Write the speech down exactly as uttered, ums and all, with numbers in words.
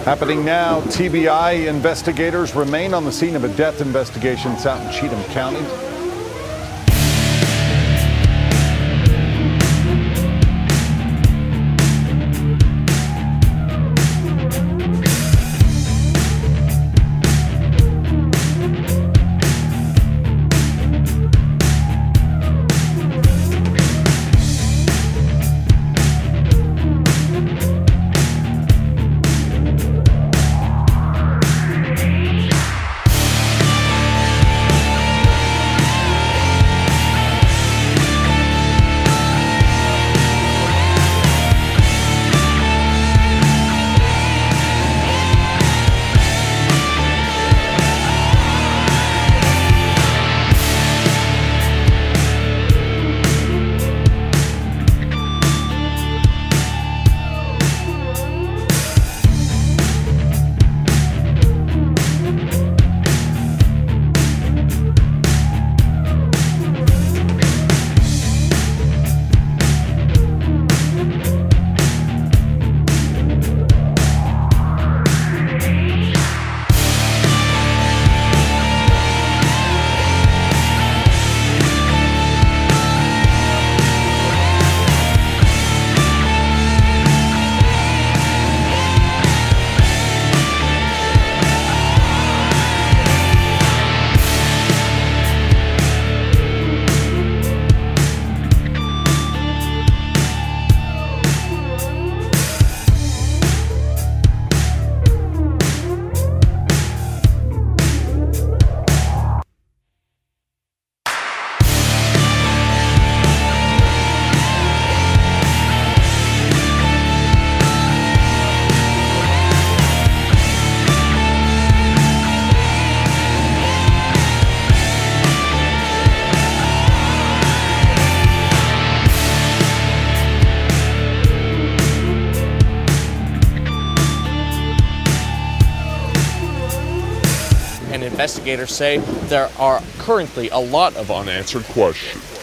Happening now, T B I investigators remain on the scene of a death investigation out in Cheatham County. And investigators say there are currently a lot of unanswered questions.